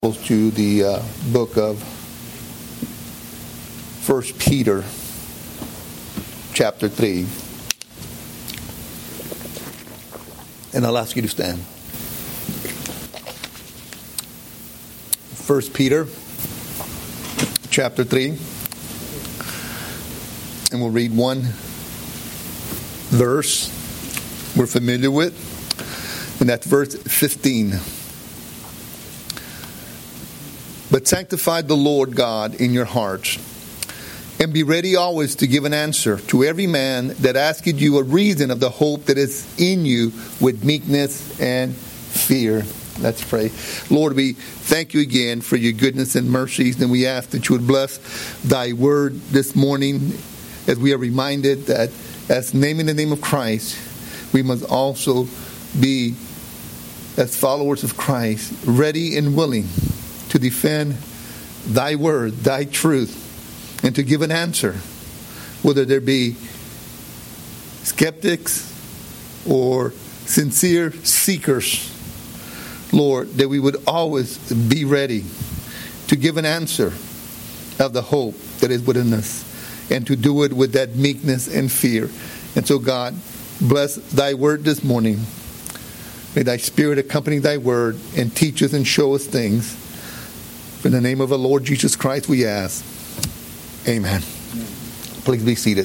To the book of 1 Peter chapter 3, and I'll ask you to stand. 1 Peter chapter 3, and we'll read one verse we're familiar with, and that's verse 15. But sanctify the Lord God in your hearts, and be ready always to give an answer to every man that asketh you a reason of the hope that is in you with meekness and fear. Let's pray. Lord, we thank you again for your goodness and mercies, and we ask that you would bless thy word this morning as we are reminded that as naming the name of Christ, we must also be, as followers of Christ, ready and willing to defend thy word, thy truth, and to give an answer, whether there be skeptics or sincere seekers. Lord, that we would always be ready to give an answer of the hope that is within us, and to do it with that meekness and fear. And so, God, bless thy word this morning. May thy Spirit accompany thy word and teach us and show us things. In the name of the Lord Jesus Christ we ask. Amen. Please be seated.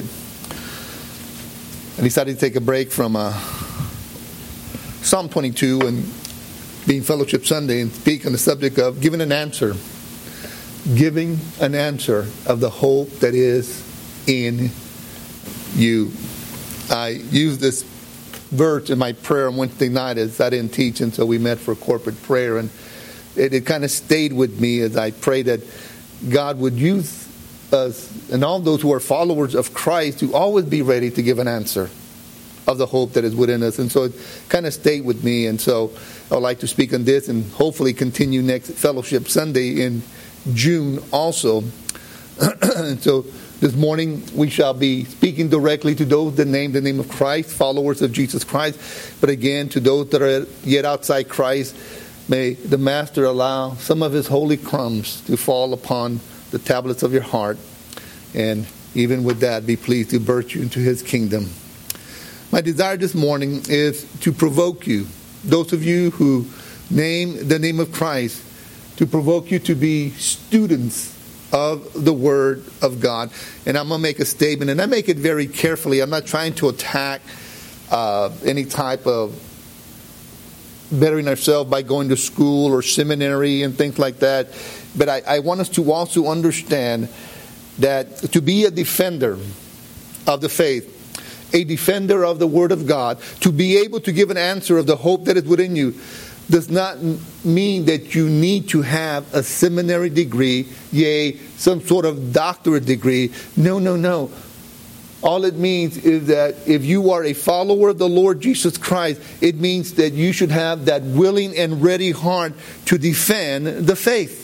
I decided to take a break from Psalm 22 and being Fellowship Sunday and speak on the subject of giving an answer. Giving an answer of the hope that is in you. I used this verse in my prayer on Wednesday night as I didn't teach, and so we met for corporate prayer, and it kind of stayed with me as I pray that God would use us and all those who are followers of Christ to always be ready to give an answer of the hope that is within us. And so it kind of stayed with me. And so I would like to speak on this and hopefully continue next Fellowship Sunday in June also. And so this morning we shall be speaking directly to those that name the name of Christ, followers of Jesus Christ. But again, to those that are yet outside Christ, may the Master allow some of his holy crumbs to fall upon the tablets of your heart, and even with that, be pleased to birth you into his kingdom. My desire this morning is to provoke you, those of you who name the name of Christ, to provoke you to be students of the Word of God. And I'm going to make a statement, and I make it very carefully. I'm not trying to attack any type of bettering ourselves by going to school or seminary and things like that. But I want us to also understand that to be a defender of the faith, a defender of the Word of God, to be able to give an answer of the hope that is within you, does not mean that you need to have a seminary degree, yea, some sort of doctorate degree. No. All it means is that if you are a follower of the Lord Jesus Christ, it means that you should have that willing and ready heart to defend the faith.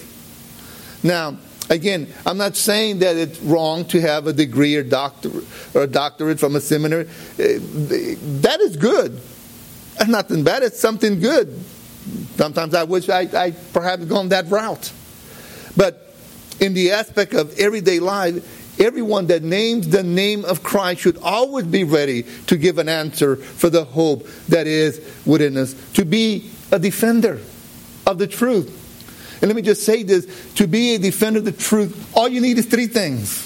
Now, again, I'm not saying that it's wrong to have a degree or a doctorate from a seminary. That is good. That's nothing bad. It's something good. Sometimes I wish I perhaps gone that route. But in the aspect of everyday life, everyone that names the name of Christ should always be ready to give an answer for the hope that is within us. To be a defender of the truth. And let me just say this. To be a defender of the truth, all you need is three things.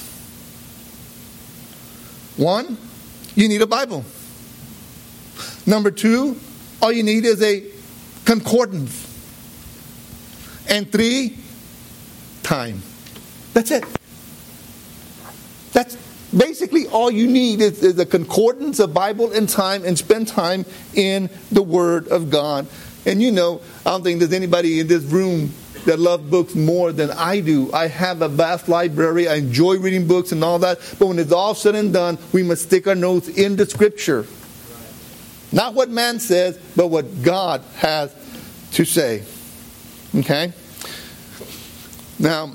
One, you need a Bible. Number two, all you need is a concordance. And three, time. That's it. That's basically all you need is a concordance, a Bible, and time, and spend time in the Word of God. And I don't think there's anybody in this room that loves books more than I do. I have a vast library. I enjoy reading books and all that. But when it's all said and done, we must stick our nose in the Scripture. Not what man says, but what God has to say. Okay? Now,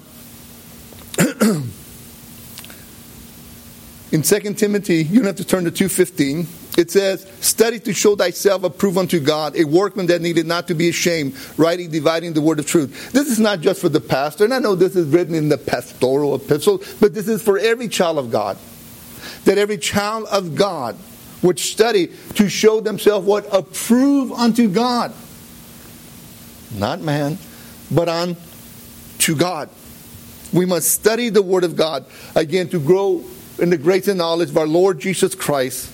in 2 Timothy, you don't have to turn to 2:15. It says, study to show thyself approved unto God, a workman that needed not to be ashamed, rightly dividing the word of truth. This is not just for the pastor, and I know this is written in the pastoral epistle, but this is for every child of God. That every child of God would study to show themselves what? Approved unto God. Not man, but unto God. We must study the word of God, again, to grow in the grace and knowledge of our Lord Jesus Christ.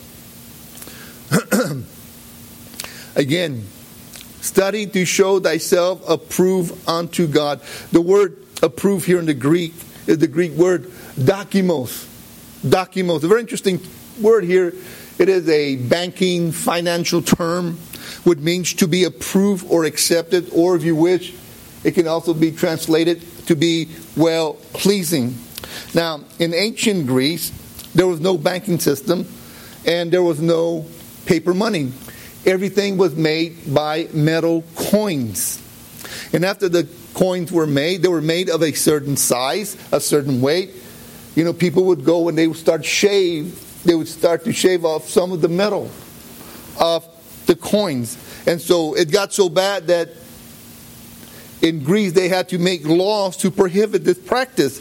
Again, study to show thyself approved unto God. The word approved here in the Greek is the Greek word dokimos. Dokimos. A very interesting word here. It is a banking, financial term, which means to be approved or accepted, or if you wish, it can also be translated to be well-pleasing. Now, in ancient Greece, there was no banking system, and there was no paper money. Everything was made by metal coins. And after the coins were made, they were made of a certain size, a certain weight. You know, people would go and they would start to shave off some of the metal of the coins. And so it got so bad that in Greece they had to make laws to prohibit this practice.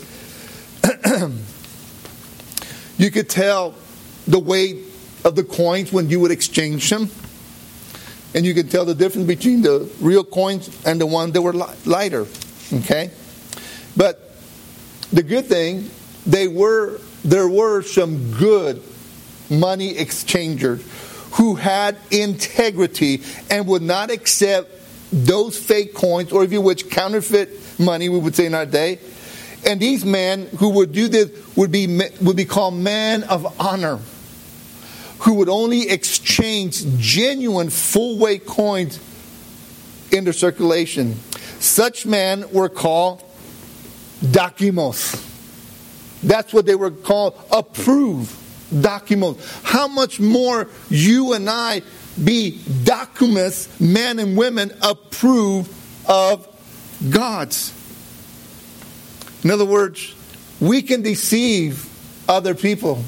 You could tell the weight of the coins when you would exchange them. And you could tell the difference between the real coins and the ones that were lighter. Okay? But the good thing, there were some good money exchangers who had integrity and would not accept those fake coins, or if you wish, counterfeit money, we would say in our day. And these men who would do this would be called men of honor, who would only exchange genuine full-weight coins in their circulation. Such men were called dokimos. That's what they were called, approved dokimos. How much more you and I be dokimos, men and women approved of God's. In other words, we can deceive other people.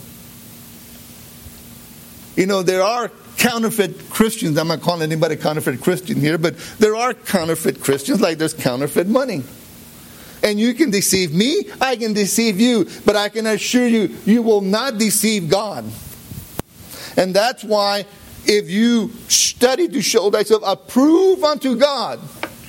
You know, there are counterfeit Christians. I'm not calling anybody counterfeit Christian here, but there are counterfeit Christians, like there's counterfeit money. And you can deceive me, I can deceive you, but I can assure you, you will not deceive God. And that's why if you study to show thyself approved unto God,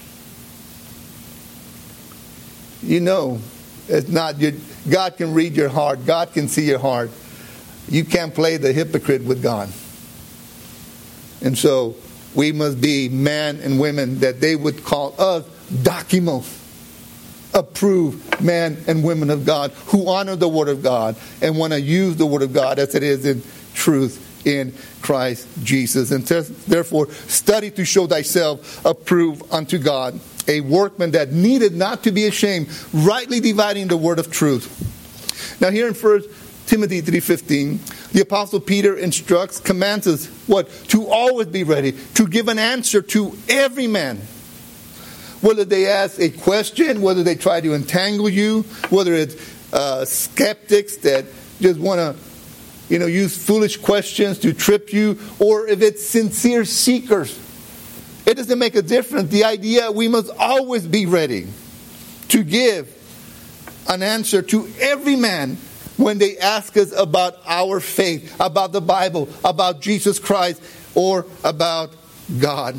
you know, it's not God can read your heart. God can see your heart. You can't play the hypocrite with God. And so we must be men and women that they would call us dokimos, approved men and women of God who honor the Word of God and want to use the Word of God as it is in truth in Christ Jesus. And therefore, study to show thyself approved unto God, a workman that needed not to be ashamed, rightly dividing the word of truth. Now here in 1 Timothy 3:15, the Apostle Peter instructs, commands us, what? To always be ready, to give an answer to every man. Whether they ask a question, whether they try to entangle you, whether it's skeptics that just want to, use foolish questions to trip you, or if it's sincere seekers. It doesn't make a difference. The idea, we must always be ready to give an answer to every man when they ask us about our faith, about the Bible, about Jesus Christ, or about God.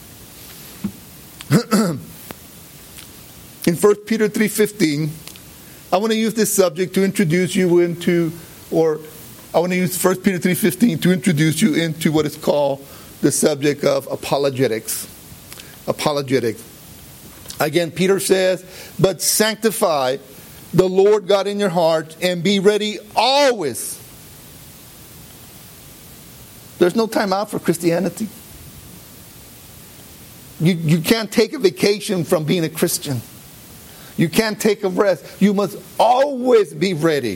In 1 Peter 3:15, I want to use this subject to introduce you into, or I want to use 1 Peter 3:15 to introduce you into what is called the subject of apologetics. Apologetics. Again, Peter says, but sanctify the Lord God in your heart and be ready always. There's no time out for Christianity. You can't take a vacation from being a Christian. You can't take a rest. You must always be ready.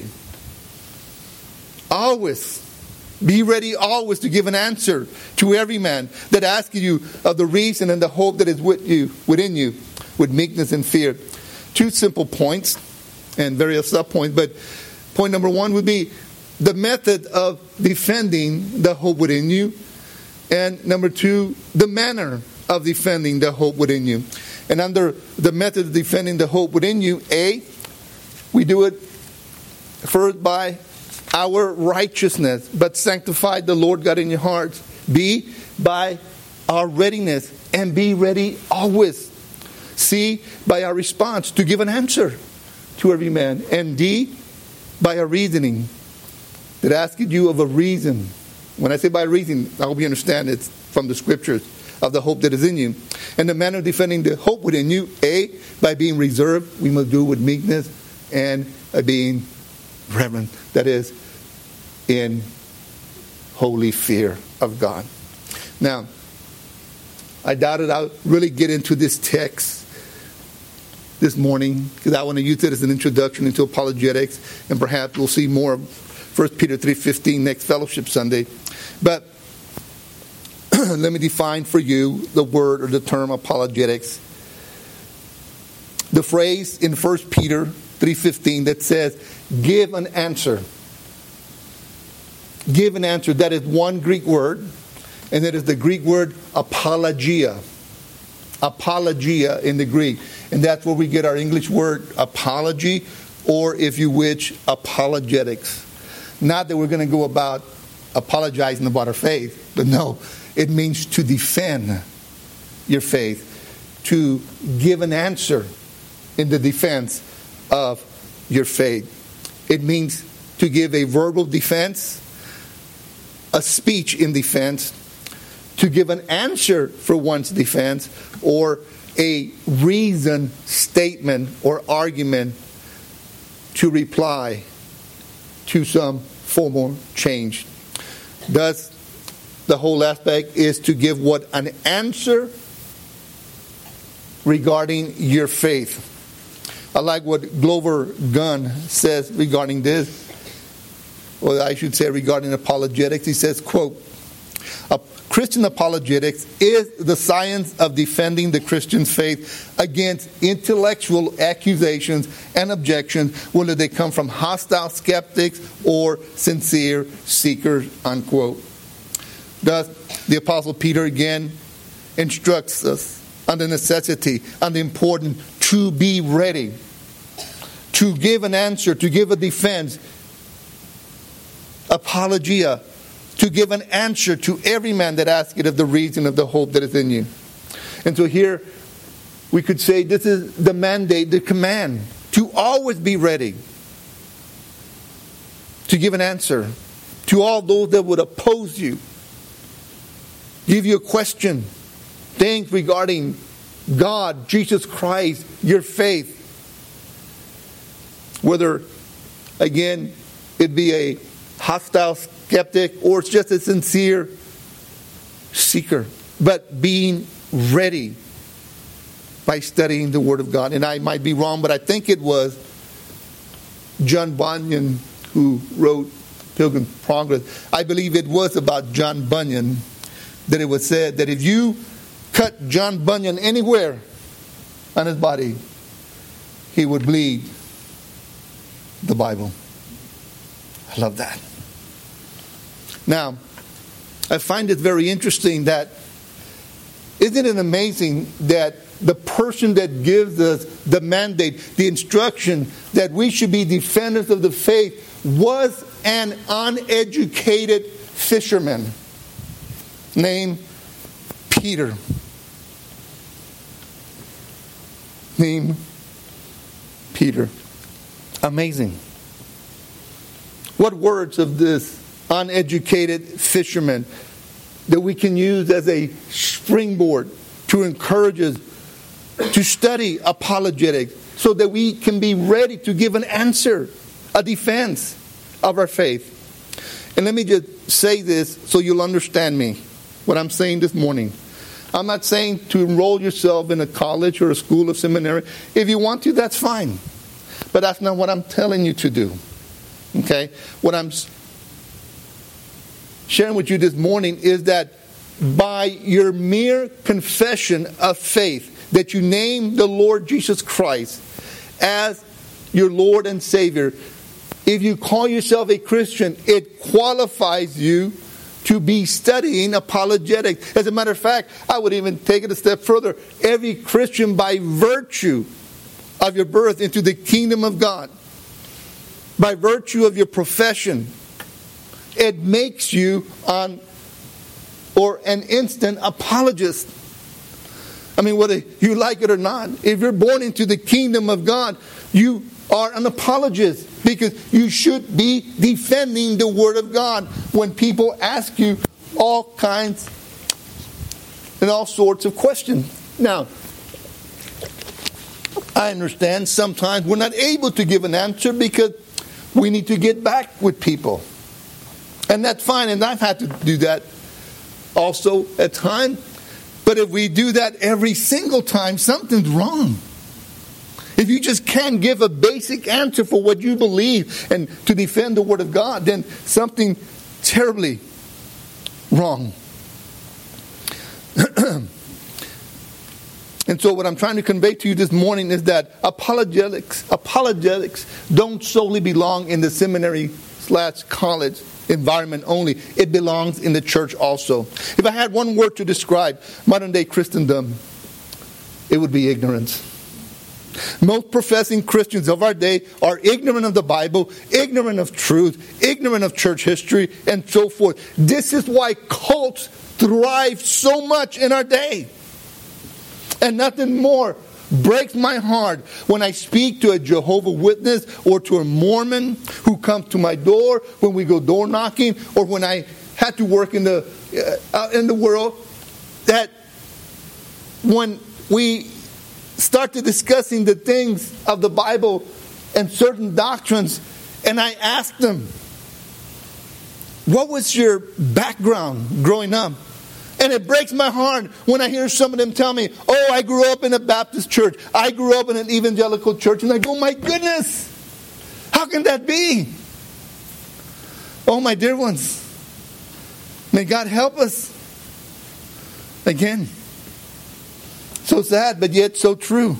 Always. Be ready always to give an answer to every man that asks you of the reason and the hope that is within you, with meekness and fear. Two simple points and various sub-points. But point number one would be, the method of defending the hope within you. And number 2, the manner of defending the hope within you. And under the method of defending the hope within you, A, we do it first by our righteousness, but sanctify the Lord God in your hearts. B, by our readiness, and be ready always. C, by our response to give an answer to every man. And D, by our reasoning. That asking you of a reason. When I say by reason, I hope you understand it's from the scriptures of the hope that is in you. And the manner of defending the hope within you, A, by being reserved, we must do it with meekness, and being reverent, that is, in holy fear of God. Now, I doubted I'll really get into this text this morning, because I want to use it as an introduction into apologetics, and perhaps we'll see more of 1 Peter 3:15 next Fellowship Sunday. But let me define for you the word or the term apologetics. The phrase in 1 Peter 3:15 that says, give an answer. Give an answer. That is one Greek word, and that is the Greek word apologia. Apologia in the Greek. And that's where we get our English word apology, or if you wish, apologetics. Not that we're going to go about apologizing about our faith, but no, it means to defend your faith, to give an answer in the defense of your faith. It means to give a verbal defense, a speech in defense, to give an answer for one's defense, or a reason statement or argument to reply to some formal change. Thus, the whole aspect is to give what? An answer regarding your faith. I like what Glover Gunn says regarding this, or I should say regarding apologetics. He says, quote, Christian apologetics is the science of defending the Christian's faith against intellectual accusations and objections, whether they come from hostile skeptics or sincere seekers, unquote. Thus, the Apostle Peter again instructs us on the necessity, on the importance to be ready, to give an answer, to give a defense, apologia, to give an answer to every man that asketh of the reason of the hope that is in you. And so here we could say this is the mandate, the command, to always be ready to give an answer to all those that would oppose you, give you a question, things regarding God, Jesus Christ, your faith. Whether, again, it be a hostile skeptic or it's just a sincere seeker. But being ready by studying the Word of God. And I might be wrong, but I think it was John Bunyan who wrote Pilgrim's Progress. I believe it was about John Bunyan that it was said that if you cut John Bunyan anywhere on his body, he would bleed the Bible. I love that. Now, I find it very interesting that, isn't it amazing that the person that gives us the mandate, the instruction that we should be defenders of the faith was an uneducated fisherman named Peter. Named Peter. Amazing. What words of this uneducated fisherman that we can use as a springboard to encourage us to study apologetics so that we can be ready to give an answer, a defense of our faith. And let me just say this so you'll understand me, what I'm saying this morning. I'm not saying to enroll yourself in a college or a school or seminary. If you want to, that's fine. But that's not what I'm telling you to do. Okay? What I'm sharing with you this morning is that by your mere confession of faith, that you name the Lord Jesus Christ as your Lord and Savior, if you call yourself a Christian, it qualifies you to be studying apologetics. As a matter of fact, I would even take it a step further. Every Christian, by virtue of your birth into the kingdom of God, by virtue of your profession, it makes you an instant apologist. I mean, whether you like it or not, if you're born into the kingdom of God, you are an apologist, because you should be defending the Word of God when people ask you all kinds and all sorts of questions. Now, I understand sometimes we're not able to give an answer because we need to get back with people. And that's fine, and I've had to do that also at times. But if we do that every single time, something's wrong. If you just can't give a basic answer for what you believe and to defend the Word of God, then something terribly wrong. And so what I'm trying to convey to you this morning is that apologetics don't solely belong in the seminary/college environment only. It belongs in the church also. If I had one word to describe modern day Christendom, it would be ignorance. Most professing Christians of our day are ignorant of the Bible, ignorant of truth, ignorant of church history, and so forth. This is why cults thrive so much in our day. And nothing more breaks my heart when I speak to a Jehovah's Witness or to a Mormon who comes to my door when we go door knocking, or when I had to work in the world, that when we started discussing the things of the Bible and certain doctrines, and I asked them, what was your background growing up? And it breaks my heart when I hear some of them tell me, oh, I grew up in a Baptist church. I grew up in an evangelical church. And I go, my goodness, how can that be? Oh, my dear ones, may God help us. Again, so sad, but yet so true.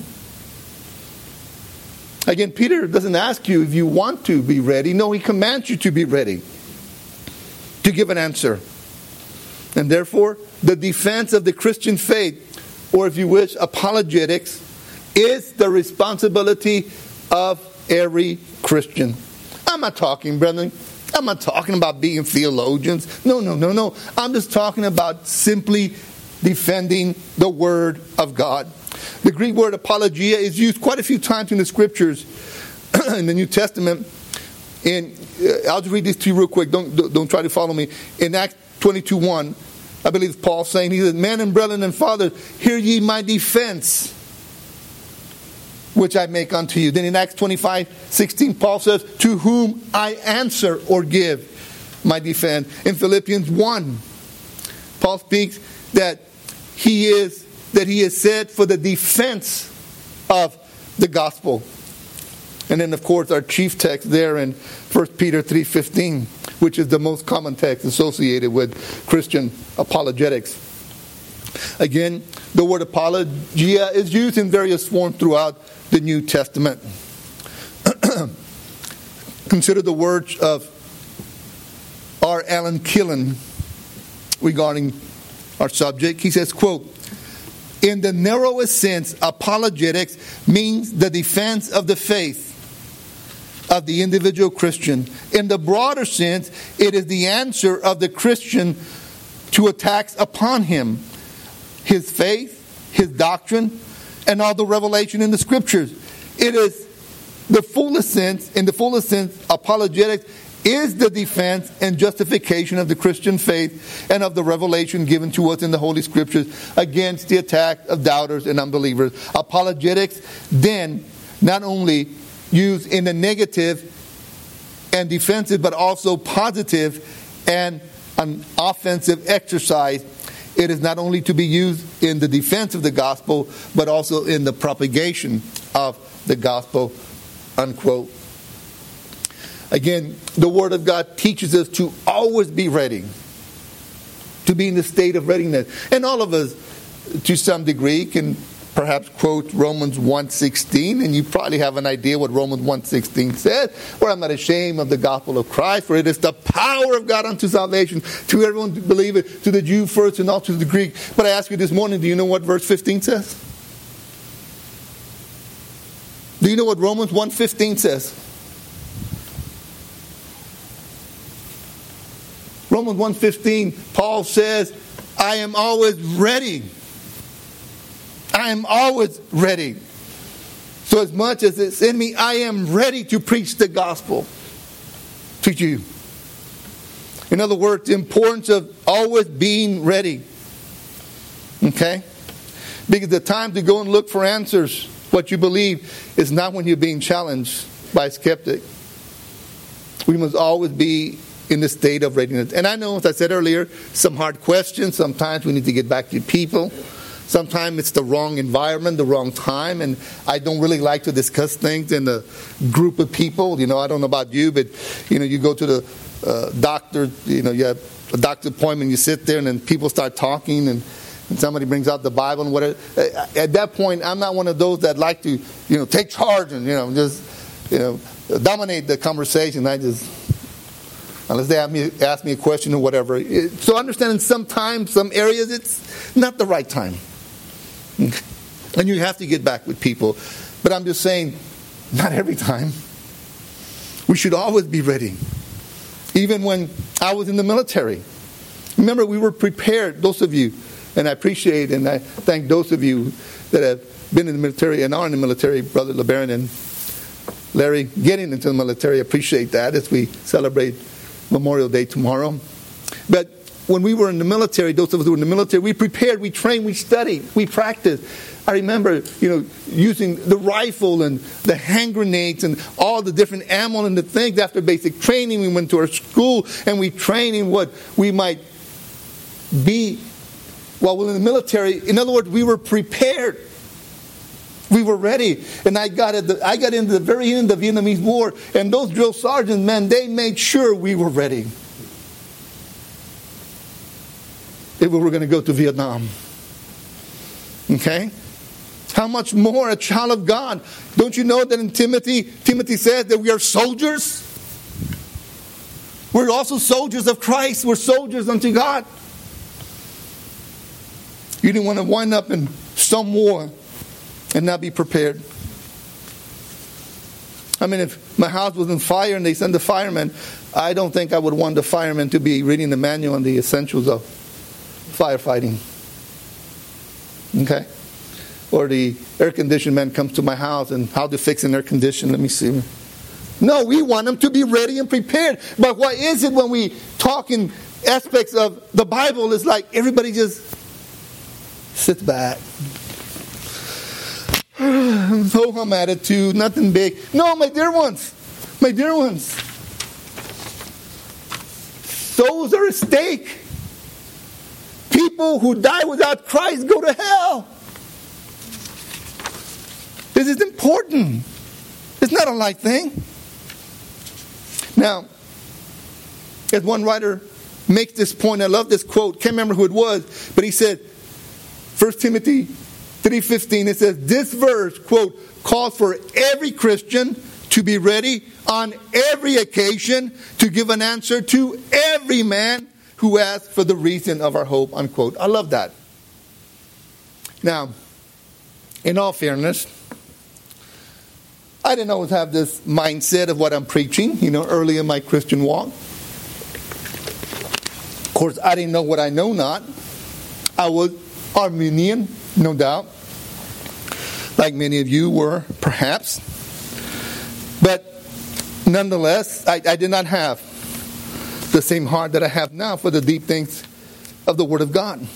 Again, Peter doesn't ask you if you want to be ready. No, he commands you to be ready, to give an answer. And therefore, the defense of the Christian faith, or if you wish, apologetics, is the responsibility of every Christian. I'm not talking, brethren, I'm not talking about being theologians. No. I'm just talking about simply defending the Word of God. The Greek word apologia is used quite a few times in the Scriptures in the New Testament. I'll just read this to you real quick. Don't try to follow me. In Acts 22:1, I believe Paul's saying, he says, men and brethren and fathers, hear ye my defense, which I make unto you. Then in Acts 25:16, Paul says, to whom I answer or give my defense. In Philippians 1, Paul speaks that he is said for the defense of the gospel. And then, of course, our chief text there in 1 Peter 3:15, which is the most common text associated with Christian apologetics. Again, the word apologia is used in various forms throughout the New Testament. Consider the words of R. Alan Killen regarding our subject. He says, quote, in the narrowest sense, apologetics means the defense of the faith of the individual Christian. In the broader sense, it is the answer of the Christian to attacks upon him, his faith, his doctrine, and all the revelation in the Scriptures. It is in the fullest sense, apologetics is the defense and justification of the Christian faith and of the revelation given to us in the Holy Scriptures against the attack of doubters and unbelievers. Apologetics then not only used in the negative and defensive, but also positive and an offensive exercise. It is not only to be used in the defense of the gospel, but also in the propagation of the gospel, unquote. Again, the Word of God teaches us to always be ready, to be in the state of readiness. And all of us, to some degree, can perhaps quote Romans 1:16, and you probably have an idea what Romans 1:16 says, "For I'm not ashamed of the gospel of Christ, for it is the power of God unto salvation to everyone who believes, to the Jew first and also to the Greek." But I ask you this morning, do you know what verse 15 says? Do you know what Romans 1:15 says? Romans 1:15, Paul says, "I am always ready. I am always ready. So as much as it's in me, I am ready to preach the gospel to you." In other words, the importance of always being ready. Okay? Because the time to go and look for answers, what you believe, is not when you're being challenged by a skeptic. We must always be in the state of readiness. And I know, as I said earlier, some hard questions. Sometimes we need to get back to people. Sometimes it's the wrong environment, the wrong time, and I don't really like to discuss things in a group of people. You know, I don't know about you, but, you know, you go to the doctor, you know, you have a doctor appointment, you sit there, and then people start talking, and somebody brings out the Bible and whatever. At that point, I'm not one of those that like to, you know, take charge and, you know, just, you know, dominate the conversation. I just, unless they ask me a question or whatever. So understanding sometimes, some areas, it's not the right time. And you have to get back with people. But I'm just saying, not every time. We should always be ready. Even when I was in the military. Remember, we were prepared, those of you, and I appreciate and I thank those of you that have been in the military and are in the military, Brother LeBaron and Larry, getting into the military. I appreciate that as we celebrate Memorial Day tomorrow. But when we were in the military, those of us who were in the military, we prepared, we trained, we studied, we practiced. I remember, you know, using the rifle and the hand grenades and all the different ammo and the things. After basic training, we went to our school and we trained in what we might be while we're in the military. In other words, we were prepared. We were ready. And I got into the very end of the Vietnamese War, and those drill sergeants, man, they made sure we were ready if we were going to go to Vietnam. Okay? How much more a child of God? Don't you know that in Timothy says that we are soldiers? We're also soldiers of Christ. We're soldiers unto God. You didn't want to wind up in some war and not be prepared. I mean, if my house was on fire and they sent the firemen, I don't think I would want the firemen to be reading the manual on the essentials of firefighting. Okay? Or the air conditioning man comes to my house and how to fix an air conditioner. Let me see. No, we want them to be ready and prepared. But what is it when we talk in aspects of the Bible? It's like everybody just sits back. No hum attitude, nothing big. No, my dear ones. Souls are at stake. People who die without Christ go to hell. This is important. It's not a light thing. Now, as one writer makes this point, I love this quote. Can't remember who it was, but he said, 1 Timothy 3:15, it says, this verse, quote, calls for every Christian to be ready on every occasion to give an answer to every man who asks for the reason of our hope, unquote. I love that. Now, in all fairness, I didn't always have this mindset of what I'm preaching, early in my Christian walk. Of course, I didn't know what I know not. I was Arminian, no doubt. Like many of you were, perhaps. But nonetheless, I did not have the same heart that I have now for the deep things of the Word of God.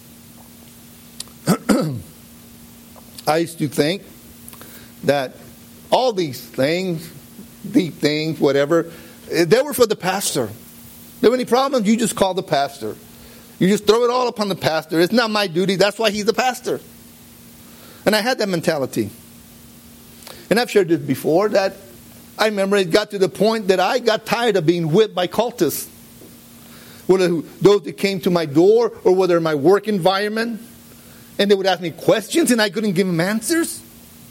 I used to think that all these things, deep things, whatever, they were for the pastor. If there were any problems, you just call the pastor. You just throw it all upon the pastor. It's not my duty. That's why he's the pastor. And I had that mentality. And I've shared this before, that I remember it got to the point that I got tired of being whipped by cultists. Whether those that came to my door or whether in my work environment. And they would ask me questions and I couldn't give them answers.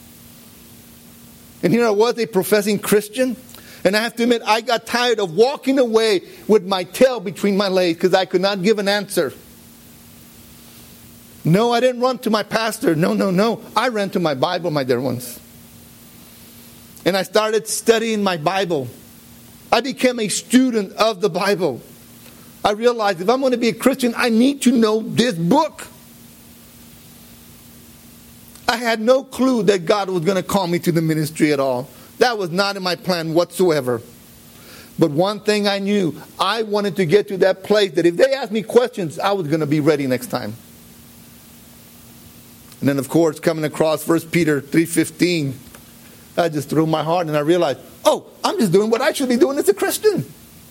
And here I was, a professing Christian. And I have to admit, I got tired of walking away with my tail between my legs because I could not give an answer. No, I didn't run to my pastor. No. I ran to my Bible, my dear ones. And I started studying my Bible. I became a student of the Bible. I realized if I'm going to be a Christian, I need to know this book. I had no clue that God was going to call me to the ministry at all. That was not in my plan whatsoever. But one thing I knew, I wanted to get to that place that if they asked me questions, I was going to be ready next time. And then, of course, coming across 1 Peter 3:15, I just threw my heart and I realized, I'm just doing what I should be doing as a Christian.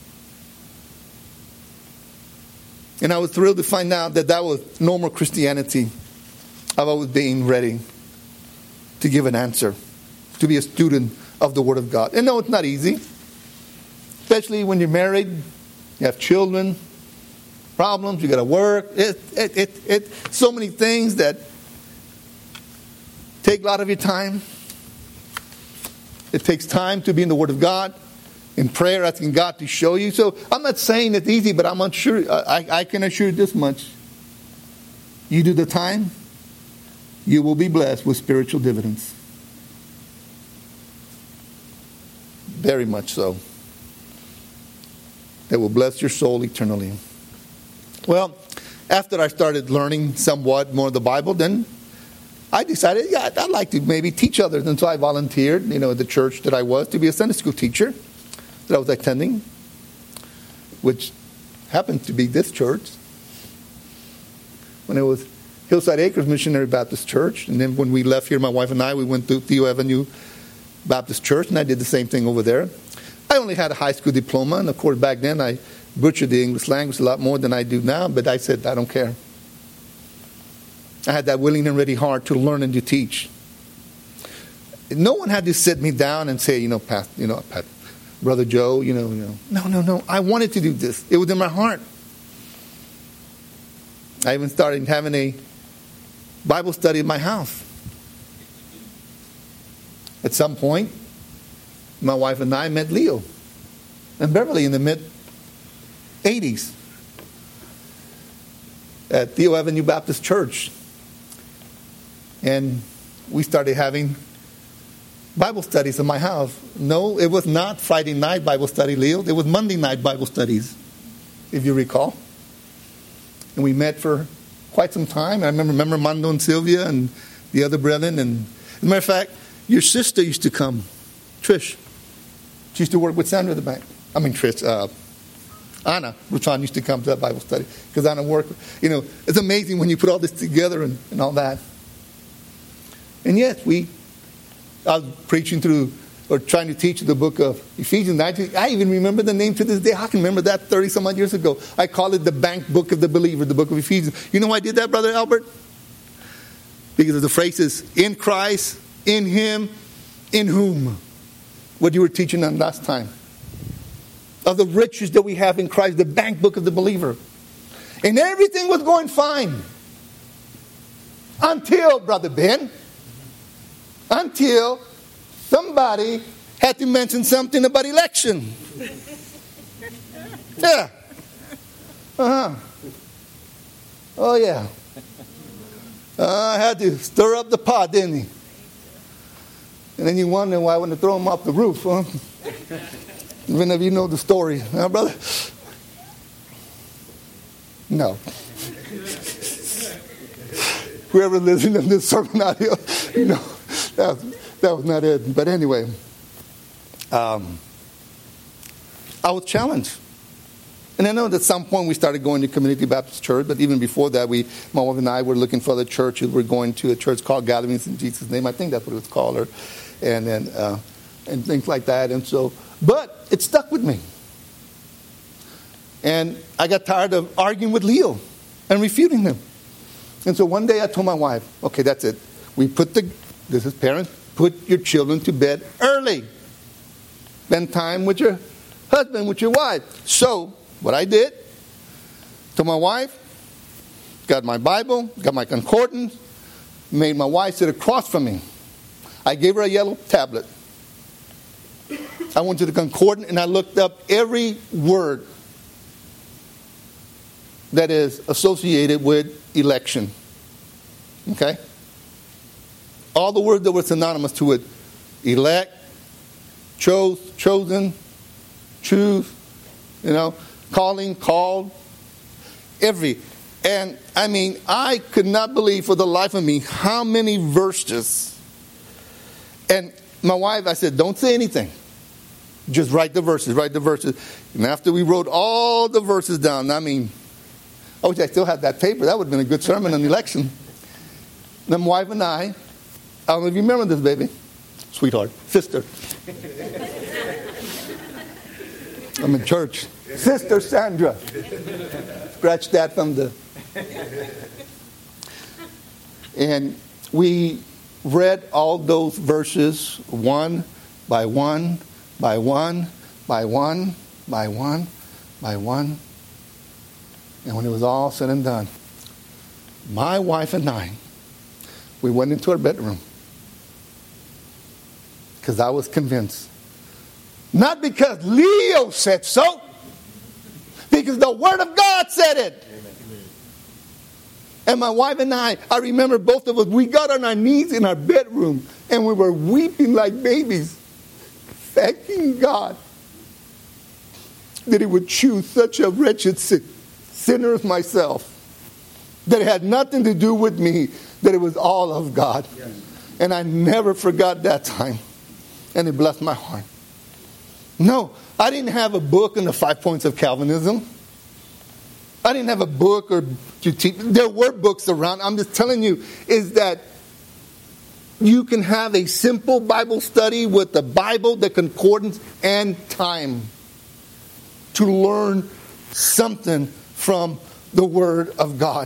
And I was thrilled to find out that that was normal Christianity. I've always been ready to give an answer, to be a student of the Word of God. And no, it's not easy. Especially when you're married, you have children, problems, you got to work. So many things that take a lot of your time. It takes time to be in the Word of God, in prayer, asking God to show you. So I'm not saying it's easy, but I'm unsure. I can assure you this much. You do the time, you will be blessed with spiritual dividends. Very much so. That will bless your soul eternally. Well, after I started learning somewhat more of the Bible, then I decided, I'd like to maybe teach others. And so I volunteered, at the church that I was, to be a Sunday school teacher that I was attending, which happened to be this church. When it was Hillside Acres Missionary Baptist Church. And then when we left here, my wife and I, we went to Theo Avenue Baptist Church, and I did the same thing over there. I only had a high school diploma, and of course back then I butchered the English language a lot more than I do now, but I said, I don't care. I had that willing and ready heart to learn and to teach. No one had to sit me down and say, Pat, Brother Joe, No. I wanted to do this. It was in my heart. I even started having a Bible study in my house. At some point, my wife and I met Leo and Beverly in the mid-'80s at Theo Avenue Baptist Church. And we started having Bible studies in my house. No, it was not Friday night Bible study, Leo. It was Monday night Bible studies, if you recall. And we met for quite some time. I remember Mando and Sylvia and the other brethren. And as a matter of fact, your sister used to come, Trish. She used to work with Sandra at the bank. Anna Rutan used to come to that Bible study because Anna worked. It's amazing when you put all this together and all that. And yes, I was preaching through or trying to teach the book of Ephesians. I even remember the name to this day. I can remember that 30 some odd years ago. I call it the bank book of the believer, the book of Ephesians. You know why I did that, Brother Albert? Because of the phrases, in Christ, in Him, in whom. What you were teaching on last time. Of the riches that we have in Christ, the bank book of the believer. And everything was going fine. Until, Brother Ben, somebody had to mention something about election. Yeah. Oh, yeah. I had to stir up the pot, didn't he? And then you wonder why I want to throw him off the roof, huh? Even if you know the story, huh, brother? No. Whoever listened to this sermon audio, that was not it. But anyway, I was challenged. And I know that at some point we started going to Community Baptist Church, but even before that, my wife and I were looking for other churches. We're going to a church called Gatherings in Jesus' Name. I think that's what it's called, and things like that. And so, but it stuck with me. And I got tired of arguing with Leo and refuting him. And so one day I told my wife, okay, that's it. This is parents, put your children to bed early. Spend time with your husband, with your wife. So, what I did, told my wife, got my Bible, got my concordance, made my wife sit across from me. I gave her a yellow tablet. I went to the concordance and I looked up every word that is associated with election. Okay? All the words that were synonymous to it. Elect, chosen, choose, calling, called, and I mean, I could not believe for the life of me how many verses. And my wife, I said, don't say anything. Just write the verses. And after we wrote all the verses down, I mean, I wish I still had that paper. That would have been a good sermon on election. Then my wife and I don't know if you remember this, baby. Sweetheart. Sister. I'm in church. Sister Sandra. Scratch that from the... And we read all those verses one by one, by one, by one, by one, by one. And when it was all said and done, my wife and I, we went into our bedroom. Because I was convinced. Not because Leo said so. Because the Word of God said it. Amen. And my wife and I remember both of us, we got on our knees in our bedroom and we were weeping like babies. Thanking God that He would choose such a wretched sinner as myself. That it had nothing to do with me. That it was all of God. Yes. And I never forgot that time. And it blessed my heart. No, I didn't have a book on the 5 points of Calvinism. I didn't have a book or to teach. There were books around. I'm just telling you is that you can have a simple Bible study with the Bible, the concordance, and time to learn something from the Word of God.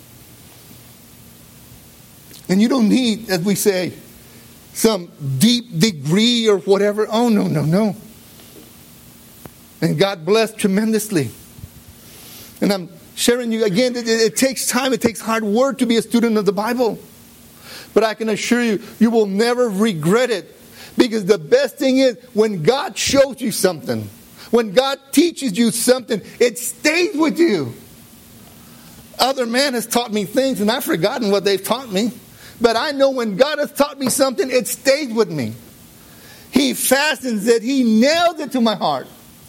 And you don't need, as we say, some deep degree or whatever. Oh, no. And God blessed tremendously. And I'm sharing you again, it takes time, it takes hard work to be a student of the Bible. But I can assure you, you will never regret it. Because the best thing is when God shows you something, when God teaches you something, it stays with you. Other man has taught me things and I've forgotten what they've taught me. But I know when God has taught me something, it stays with me. He fastens it. He nails it to my heart.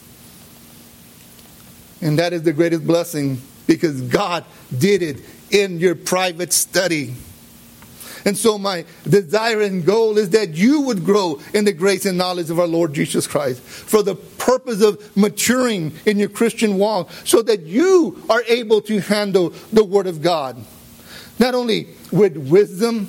And that is the greatest blessing because God did it in your private study. And so my desire and goal is that you would grow in the grace and knowledge of our Lord Jesus Christ for the purpose of maturing in your Christian walk so that you are able to handle the Word of God. Not only with wisdom,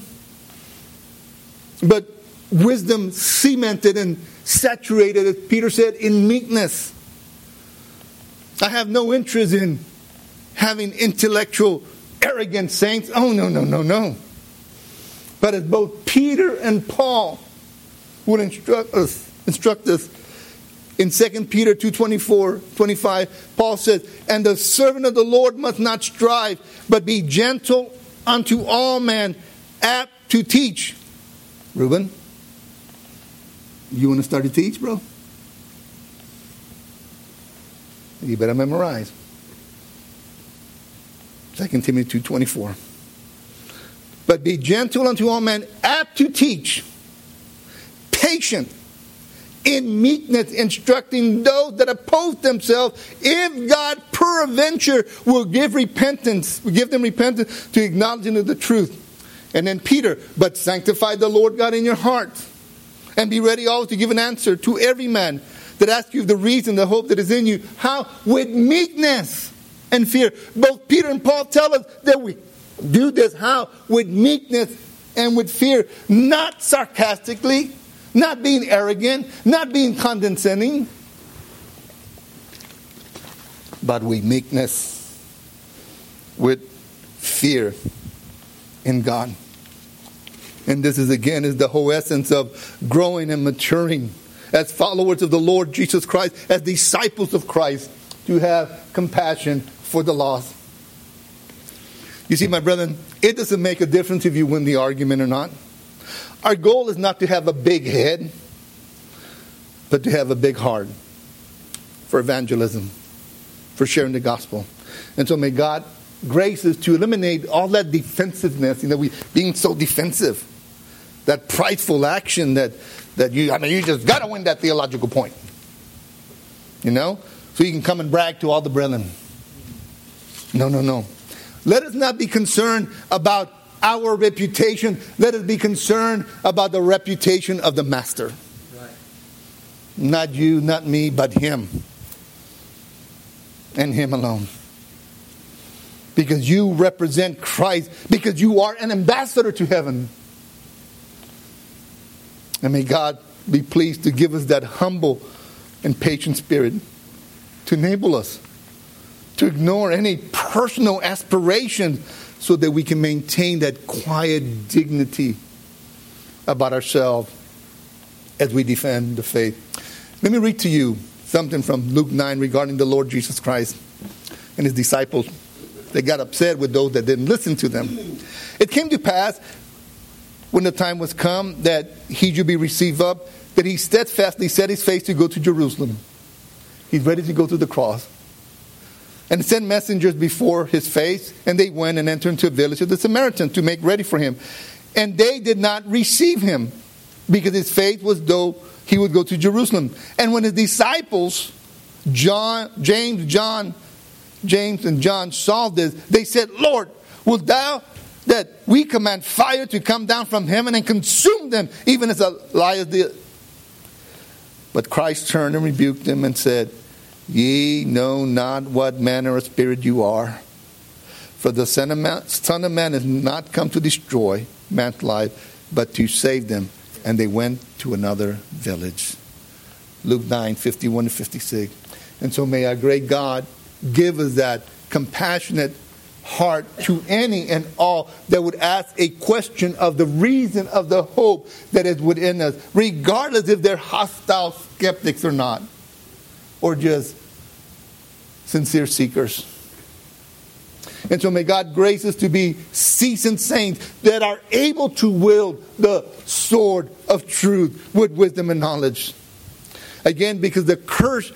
but wisdom cemented and saturated, as Peter said, in meekness. I have no interest in having intellectual, arrogant saints. Oh, no. But as both Peter and Paul would instruct us in 2 Peter 2:24-25, Paul says, and the servant of the Lord must not strive, but be gentle unto all men, apt to teach. Reuben, you want to start to teach, bro? You better memorize. 2 Timothy 2:24. But be gentle unto all men, apt to teach, patient, in meekness, instructing those that oppose themselves, if God peradventure will give them repentance to acknowledging of the truth. And then Peter, but sanctify the Lord God in your heart, and be ready always to give an answer to every man that asks you the reason, the hope that is in you. How? With meekness and fear. Both Peter and Paul tell us that we do this. How? With meekness and with fear. Not sarcastically, not being arrogant, not being condescending, but with meekness, with fear in God. And this is the whole essence of growing and maturing as followers of the Lord Jesus Christ, as disciples of Christ, to have compassion for the lost. You see, my brethren, it doesn't make a difference if you win the argument or not. Our goal is not to have a big head, but to have a big heart for evangelism, for sharing the gospel. And so may God grace us to eliminate all that defensiveness, we being so defensive, that prideful action that you just got to win that theological point. So you can come and brag to all the brethren. No. Let us not be concerned about our reputation. Let us be concerned about the reputation of the Master. Right. Not you, not me, but Him. And Him alone. Because you represent Christ. Because you are an ambassador to heaven. And may God be pleased to give us that humble and patient spirit to enable us to ignore any personal aspiration so that we can maintain that quiet dignity about ourselves as we defend the faith. Let me read to you something from Luke 9 regarding the Lord Jesus Christ and His disciples. They got upset with those that didn't listen to them. It came to pass when the time was come that He should be received up, that He steadfastly set His face to go to Jerusalem. He's ready to go to the cross. And sent messengers before His face, and they went and entered into a village of the Samaritans to make ready for Him. And they did not receive Him, because His faith was though He would go to Jerusalem. And when His disciples, James and John saw this, they said, Lord, wilt Thou that we command fire to come down from heaven and consume them, even as Elias did? But Christ turned and rebuked them and said, Ye know not what manner of spirit you are. For the Son of Man is not come to destroy man's life, but to save them. And they went to another village. Luke 9, 51 to 56. And so may our great God give us that compassionate heart to any and all that would ask a question of the reason of the hope that is within us, regardless if they're hostile skeptics or not, or just sincere seekers. And so may God grace us to be seasoned saints that are able to wield the sword of truth with wisdom and knowledge. Again, because the curse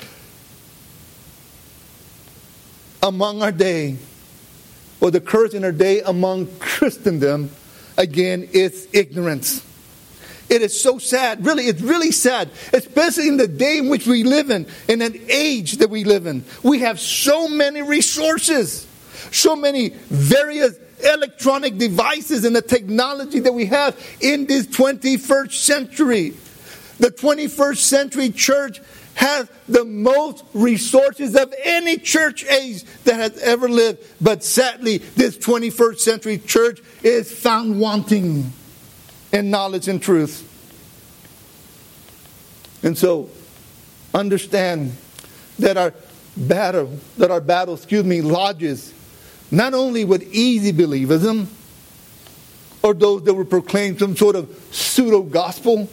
among our day, or the curse in our day among Christendom, again, is ignorance. It is so sad. Really, it's really sad. Especially in the day in which we live in an age that we live in. We have so many resources, so many various electronic devices and the technology that we have in this 21st century. The 21st century church has the most resources of any church age that has ever lived. But sadly, this 21st century church is found wanting in knowledge and truth. And so, understand that our battle lodges not only with easy believism or those that would proclaim some sort of pseudo-gospel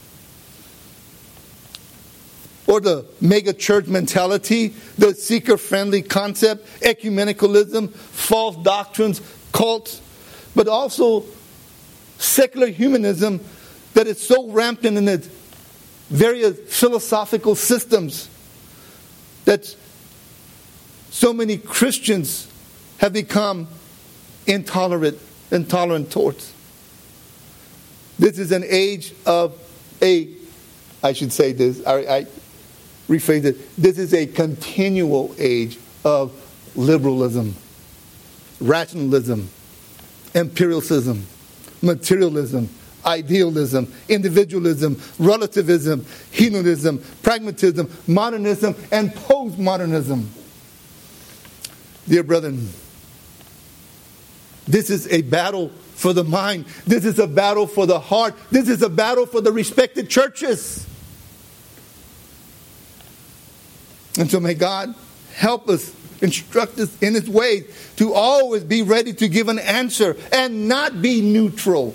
or the mega-church mentality, the seeker-friendly concept, ecumenicalism, false doctrines, cults, but also secular humanism that is so rampant in its various philosophical systems that so many Christians have become intolerant towards. This is an age of I rephrase it. This is a continual age of liberalism, rationalism, empiricism, materialism, idealism, individualism, relativism, hedonism, pragmatism, modernism, and postmodernism. Dear brethren, this is a battle for the mind. This is a battle for the heart. This is a battle for the respected churches. And so may God help us, instruct us in His ways to always be ready to give an answer and not be neutral,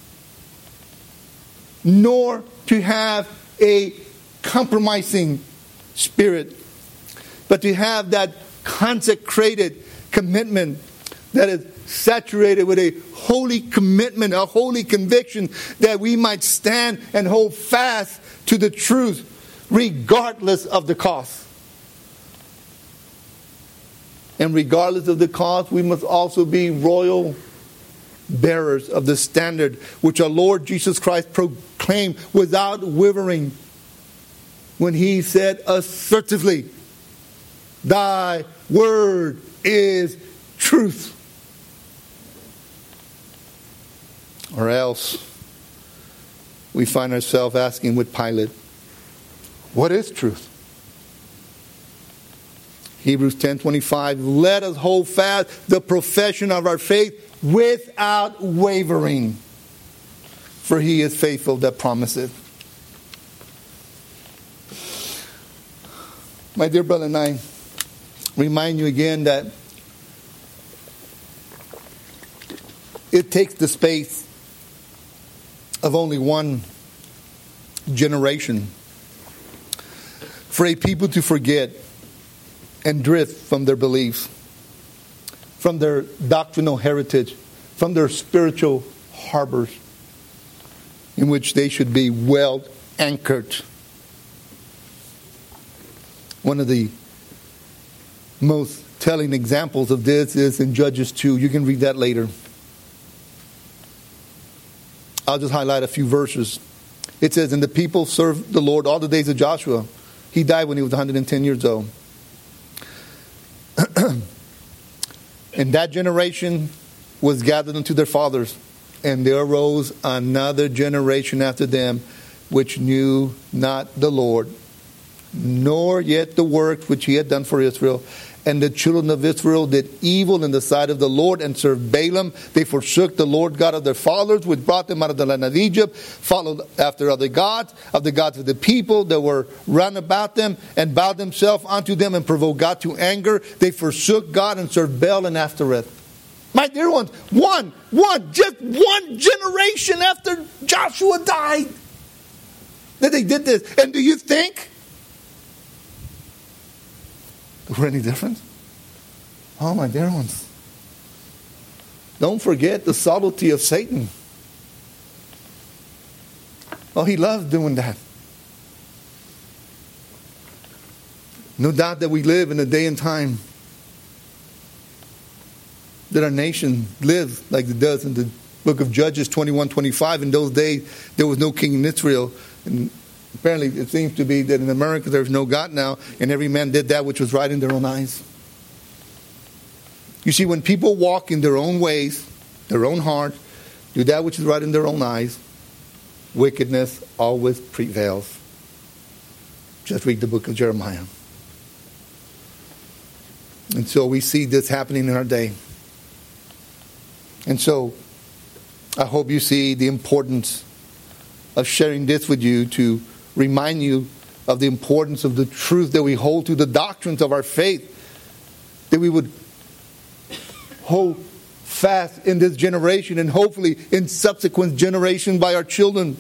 nor to have a compromising spirit, but to have that consecrated commitment that is saturated with a holy commitment, a holy conviction, that we might stand and hold fast to the truth regardless of the cost. And regardless of the cost, we must also be royal bearers of the standard which our Lord Jesus Christ proclaimed without wavering when he said assertively, "Thy word is truth." Or else we find ourselves asking with Pilate, what is truth? Hebrews 10:25, let us hold fast the profession of our faith without wavering, for he is faithful that promiseth. My dear brother and I remind you again that it takes the space of only one generation for a people to forget and drift from their beliefs, from their doctrinal heritage, from their spiritual harbors in which they should be well anchored. One of the most telling examples of this is in Judges 2. You can read that later. I'll just highlight a few verses. It says, and the people served the Lord all the days of Joshua. He died when he was 110 years old. And that generation was gathered unto their fathers. And there arose another generation after them, which knew not the Lord, nor yet the works which he had done for Israel. And the children of Israel did evil in the sight of the Lord and served Balaam. They forsook the Lord God of their fathers, which brought them out of the land of Egypt, followed after other gods, of the people that were round about them, and bowed themselves unto them and provoked God to anger. They forsook God and served Baal and Ashtoreth. My dear ones, just one generation after Joshua died that they did this. And do you think we're any different? Oh, my dear ones. Don't forget the subtlety of Satan. Oh, he loves doing that. No doubt that we live in a day and time that our nation lives like it does in the book of Judges 21:25. In those days, there was no king in Israel. And apparently, it seems to be that in America there's no God now, and every man did that which was right in their own eyes. You see, when people walk in their own ways, their own heart, do that which is right in their own eyes, wickedness always prevails. Just read the book of Jeremiah. And so we see this happening in our day. And so I hope you see the importance of sharing this with you, to remind you of the importance of the truth that we hold to, the doctrines of our faith, that we would hold fast in this generation and hopefully in subsequent generations by our children.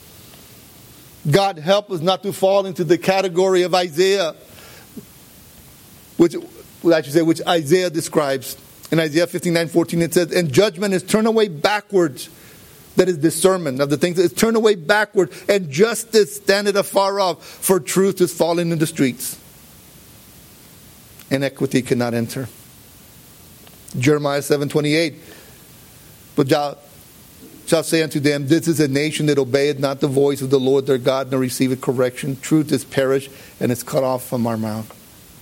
God help us not to fall into the category of Isaiah, which Isaiah describes. In Isaiah 59:14 it says, and judgment is turned away backwards. That is discernment of the things that is turned away backward, and justice standeth afar off, for truth is fallen in the streets, and equity cannot enter. Jeremiah 7:28, but thou shalt say unto them, this is a nation that obeyeth not the voice of the Lord their God, nor receiveth correction. Truth is perished, and is cut off from our mouth.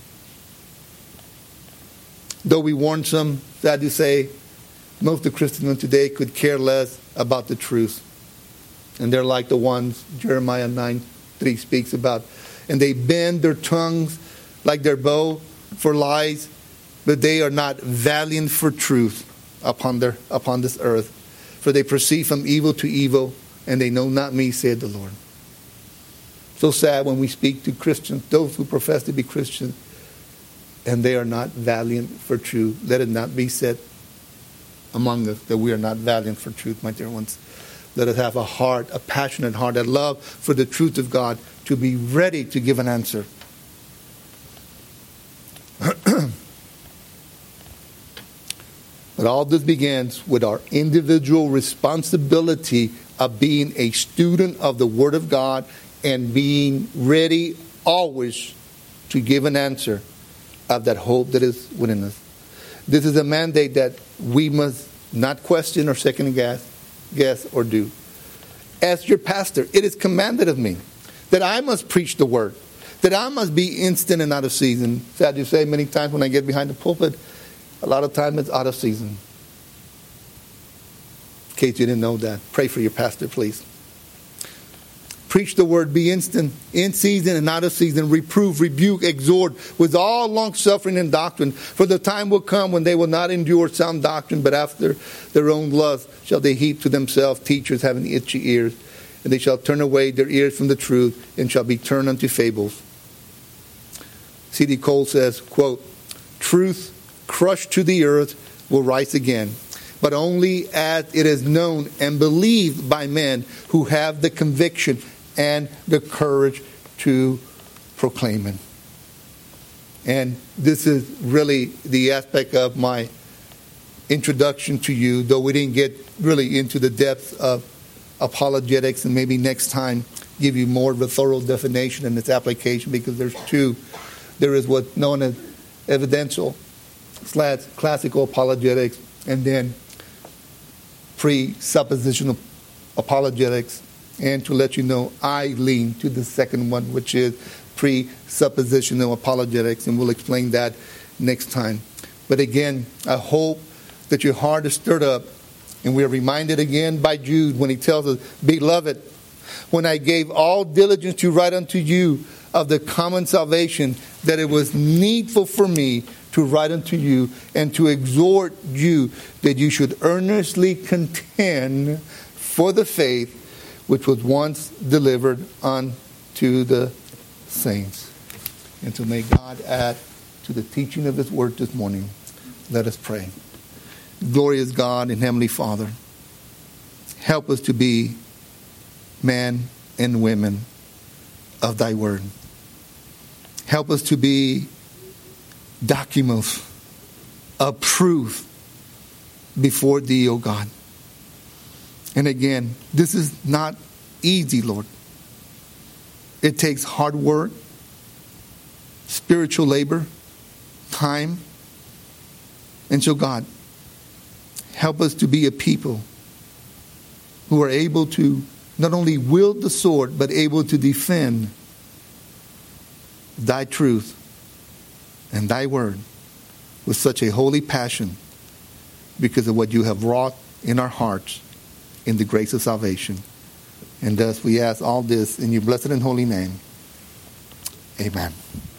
Though we warn some, sad to say, most of the Christians today could care less about the truth. And they're like the ones Jeremiah 9:3 speaks about. And they bend their tongues like their bow for lies, but they are not valiant for truth upon this earth. For they proceed from evil to evil, and they know not me, saith the Lord. So sad when we speak to Christians, those who profess to be Christians, and they are not valiant for truth. Let it not be said among us that we are not valiant for truth, my dear ones. Let us have a heart, a passionate heart, a love for the truth of God, to be ready to give an answer. But all this begins with our individual responsibility of being a student of the Word of God and being ready always to give an answer of that hope that is within us. This is a mandate that we must not question or second guess or do. As your pastor, it is commanded of me that I must preach the Word, that I must be instant and out of season. Sad to say, many times when I get behind the pulpit, a lot of time it's out of season. In case you didn't know that, pray for your pastor, please. Preach the Word, be instant, in season and out of season, reprove, rebuke, exhort, with all long-suffering and doctrine. For the time will come when they will not endure sound doctrine, but after their own lust shall they heap to themselves teachers having itchy ears. And they shall turn away their ears from the truth, and shall be turned unto fables. C.D. Cole says, quote, truth crushed to the earth will rise again, but only as it is known and believed by men who have the conviction and the courage to proclaim it. And this is really the aspect of my introduction to you, though we didn't get really into the depths of apologetics, and maybe next time give you more of a thorough definition and its application, because there's two. There is what's known as evidential / classical apologetics, and then presuppositional apologetics. And to let you know, I lean to the second one, which is presuppositional apologetics, and we'll explain that next time. But again, I hope that your heart is stirred up, and we are reminded again by Jude when he tells us, beloved, when I gave all diligence to write unto you of the common salvation, that it was needful for me to write unto you and to exhort you that you should earnestly contend for the faith which was once delivered unto the saints. And so may God add to the teaching of His word this morning. Let us pray. Glorious God and Heavenly Father, help us to be men and women of Thy word. Help us to be documents of proof before Thee, O God. And again, this is not easy, Lord. It takes hard work, spiritual labor, time. And so, God, help us to be a people who are able to not only wield the sword, but able to defend Thy truth and Thy word with such a holy passion because of what You have wrought in our hearts in the grace of salvation. And thus we ask all this in Your blessed and holy name. Amen.